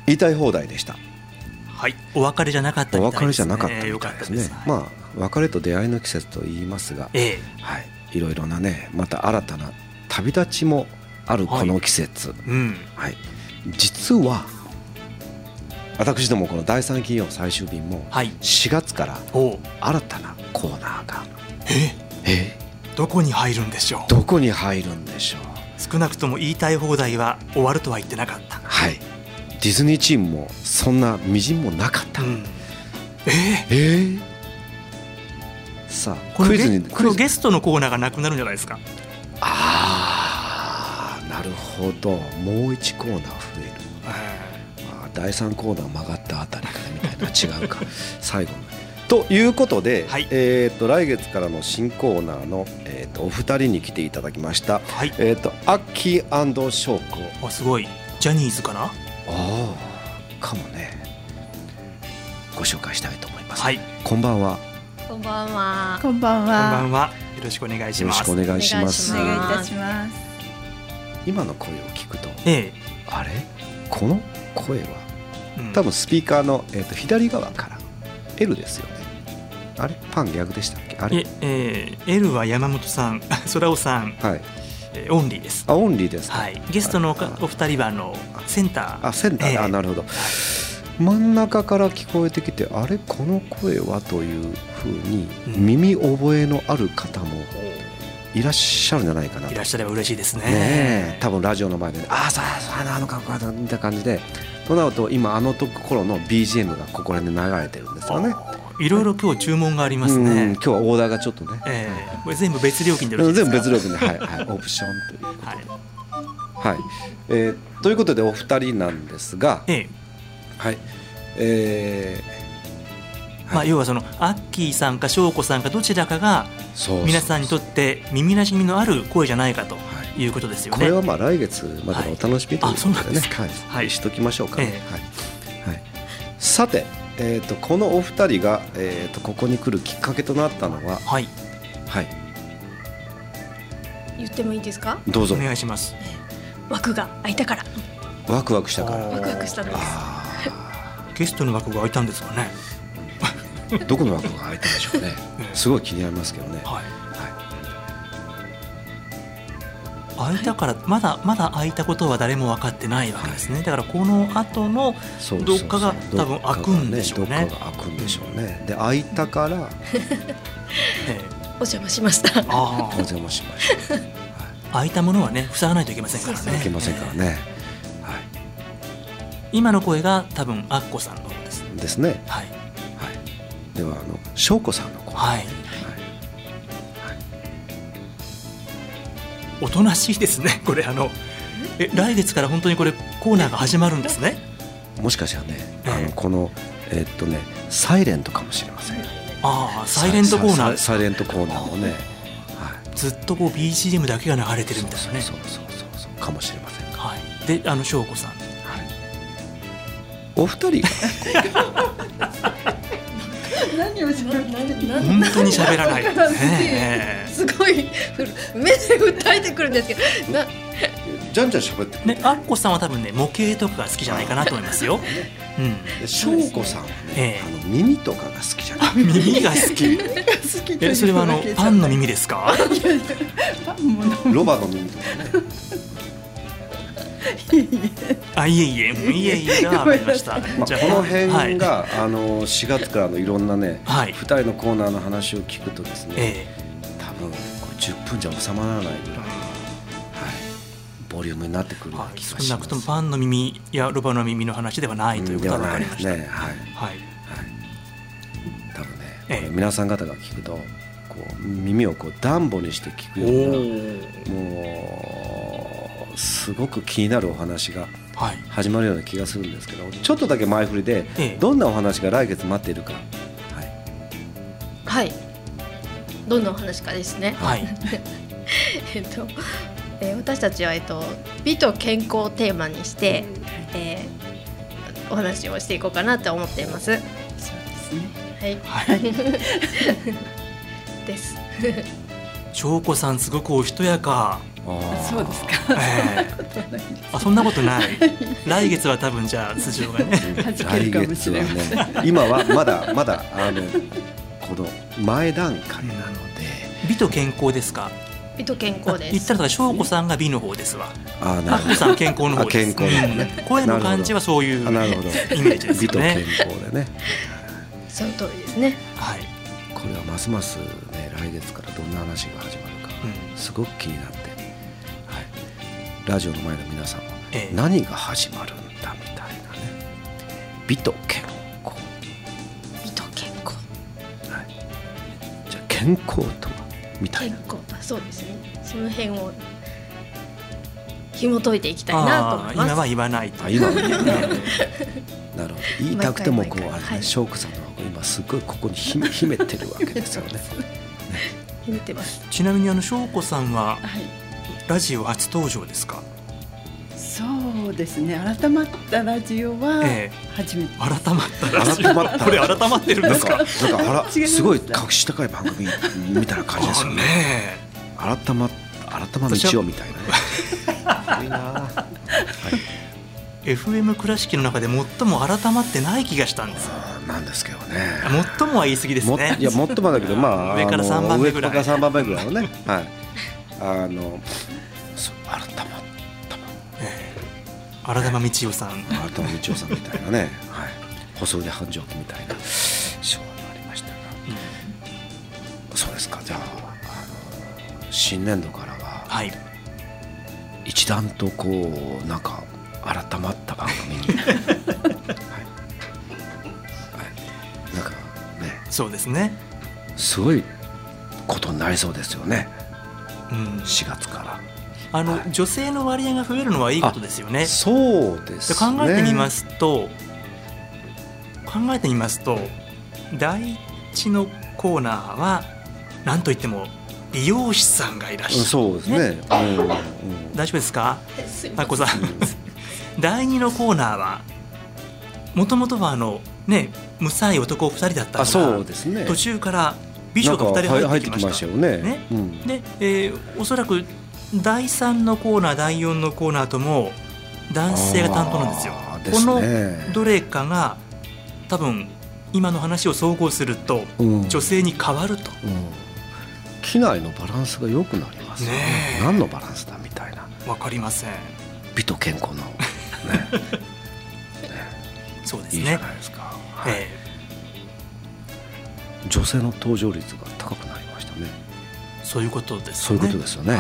言いたい放題でした。 はい、お別れじゃなかったみたいですね。 お別れじゃなかったみたいですね。まあ別れと出会いの季節と言いますが、はい、いろいろなね、また新たな旅立ちもあるこの季節、はい、実は私どもこの第3金曜最終便も4月から新たなコーナーが、 どこに入るんでしょう。 どこに入るんでしょう。 少なくとも言いたい放題は終わるとは言ってなかった。 はい、ディズニーチームもそんなみじんもなかった、さあこのゲストのコーナーがなくなるんじゃないですか。 なるほど、もう1コーナー増える、第3コーナー曲がったあたりからみたいな違うか最後のということで、来月からの新コーナーの、お二人に来ていただきました、アッキー&ショーコ。 すごい、ジャニーズかな。 かもね。ご紹介したいと思います、 こんばんは。 こんばんは。 こんばんは。 こんばんは。よろしくお願いします。 よろしくお願いします。 お願いいたします。 今の声を聞くと、あれこの声は、多分スピーカーの、左側から L ですよね。あれパン逆でしたっけ。あれ L は山本さん、空尾さん、オンリーです。 オンリーですか。 ゲストのお二人はセンター。 センター、なるほど。真ん中から聞こえてきて、あれこの声はというふうに耳覚えのある方もいらっしゃるんじゃないかなと。 いらっしゃれば嬉しいですね。 多分ラジオの前で、あの格好だみたいな感じで、となると今頃の BGM がここら辺で流れてるんですよね。 いろいろ今日注文がありますね。 今日はオーダーがちょっとね、 これ全部別料金でよろしいですか。 全部別料金で、オプションということで、ということでお二人なんですが、 要はそのアッキーさんか翔子さんかどちらかが皆さんにとって耳なじみのある声じゃないかということですよね。 これは来月までのお楽しみということでね、しときましょうか。さて、このお二人が、ここに来るきっかけとなったのは、 言ってもいいですか。 どうぞお願いします。 枠が空いたから。 ワクワクしたから。 ワクワクしたんです。 ゲストの枠が空いたんですかね。 どこの枠が空いたんでしょうね。すごい気になりますけどね。 空いたから、まだ空いたことは誰も分かってないわけですね。だからこの後のどっかが多分開くんでしょうね。 どっかが開くんでしょうね。で空いたからお邪魔しました。 お邪魔しました。 空いたものはね、塞がないといけませんからね。 いけませんからね。 今の声が多分アッコさんの方です。 ですね。では翔子さんの声。 おとなしいですね。これ来月から本当にこれコーナーが始まるんですね。 もしかしたらね、このサイレントかもしれません。 サイレントコーナー。 サイレントコーナーもね、 ずっとこう BGM だけが流れてるみたいなね。 そうかもしれません。 で翔子さん、 お二人が何をしゃべる。 本当に喋らない。 すごい目で訴えてくるんですけど、 じゃんじゃん喋ってくる。 アッコさんは多分ね、模型とかが好きじゃないかなと思いますよ。 翔子さんはね、耳とかが好きじゃない。 耳が好き。それはパンの耳ですか。 ロバの耳とかね。 いえいえが分かりました。 じゃあこの辺が4月からのいろんなね、2人のコーナーの話を聞くとですね、多分10分じゃ収まらないぐらい、ボリュームになってくるような気がします。 少なくともパンの耳やロバの耳の話ではないということが分かりました。 多分ね、これ皆さん方が聞くと耳をダンボにして聞くような、もうすごく気になるお話が始まるような気がするんですけど、ちょっとだけ前振りで、どんなお話が来月待っているか。 どんなお話かですね。私たちは美と健康をテーマにして、お話をしていこうかなと思っています。そうですね。です。 翔子さんすごくおしとやか。 そうですか、 そんなことない。来月は多分じゃあ辻岡がね来月はね、今はまだこの前段階なので。 美と健康ですか？ 美と健康です。 言ったら翔子さんが美の方ですわ。 なるほど。 アッコさん健康の方です。 健康ね。 声の感じはそういうイメージですね。 美と健康でね。 その通りですね。 はい。 これはますますね、来月からどんな話が始まるか、すごく気になって、はい、ラジオの前の皆さんは何が始まるんだみたいなね。美と健康。 美と健康。 はい。じゃあ健康とはみたいな。 健康とはそうですね。その辺を紐解いていきたいなと思います。 今は言わないと。 今は言わない。なるほど。言いたくてもこう翔子さんの今すごいここに秘めてるわけですよね。 秘めてます。 ちなみに翔子さんはラジオ初登場ですか？ そうですね。改まったラジオは初めて。 改まったラジオ。これ改まってるんですか？ すごい格式高い番組みたいな感じですよね。改ま道をみたいなね。いいな。 FM 倉敷の中で最も改まってない気がしたんです。 なんですけどね。 最もは言い過ぎですね。 いや最もだけど上から3番目ぐらい。 上から3番目ぐらいのね。はい。改ま道夫さん。 改ま道夫さんみたいなね。はい。細腕繁盛期みたいな賞がありましたが。そうですか。じゃあ新年度からは一段とこうなんか。改まった番組に、はいはい、なんかね、 そうですね。 すごいことになりそうですよね。4月から、 女性の割合が増えるのはいいことですよね。 そうですね。 考えてみますと第一のコーナーは何といっても美容師さんがいらっしゃる。 そうですね。 大丈夫ですか？あっこさん。第2のコーナーはもともとはむさい男2人だったのが、 そうですね、 途中から美女が2人入ってきましたよね。 で、おそらく第3のコーナー第4のコーナーとも男性が担当なんですよ。このどれかが多分今の話を総合すると女性に変わると、 機内のバランスが良くなりますね。何のバランスだみたいな。 分かりません。 美と健康のそうですね。 いいじゃないですか。女性の登場率が高くなりましたね。 そういうことですね。 そういうことですよね。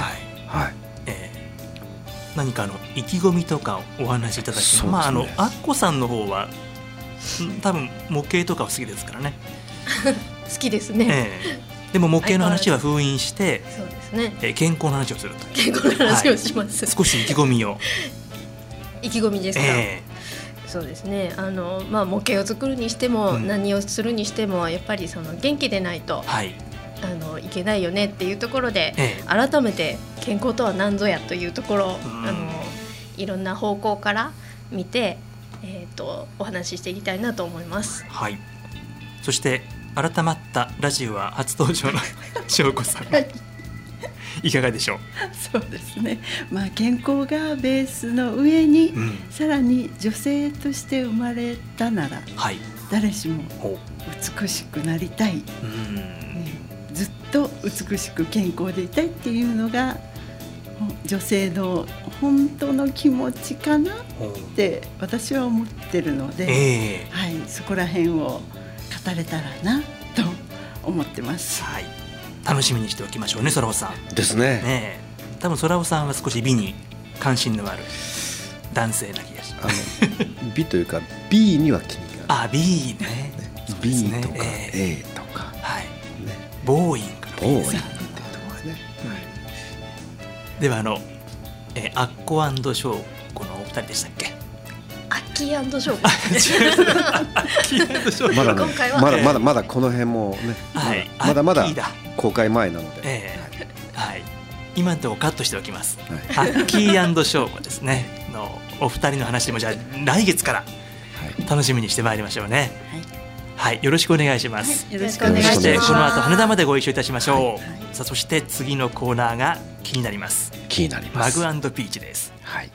何か意気込みとかお話しいただき、アッコさんの方は多分模型とかは好きですからね。 好きですね。 でも模型の話は封印して、 そうですね。 健康の話をすると。 健康の話をします。 少し意気込みを。 意気込みですか。そうですね。模型を作るにしても、何をするにしてもやっぱり元気でないと、いけないよねっていうところで、改めて健康とは何ぞやというところ、いろんな方向から見て、お話ししていきたいなと思います。 はい。そして改まったラジオは初登場の翔子さん。いかがでしょう？ そうですね。健康がベースの上に、さらに女性として生まれたなら、誰しも美しくなりたい、ずっと美しく健康でいたいっていうのが女性の本当の気持ちかなって私は思ってるので、そこら辺を語れたらなと思ってます。 楽しみにしておきましょうね、空尾さん。 ですね。 多分空尾さんは少し美に関心のある男性な気がします。 美というか B には気になる。 B ね。 B とか A とか、 ボーイングの B ですね。ではアッコ&ショーこのお二人でしたっけ？ アッキー&ショーまだこの辺もね、まだ公開前なので、 今のところカットしておきます。アッキー&ショーですねのお二人の話もじゃあ来月から楽しみにしてまいりましょうね。よろしくお願いします。 よろしくお願いします。 そしてこの後羽田までご一緒いたしましょう。さあそして次のコーナーが気になります。 気になります。 マグ&ピーチです。 はい。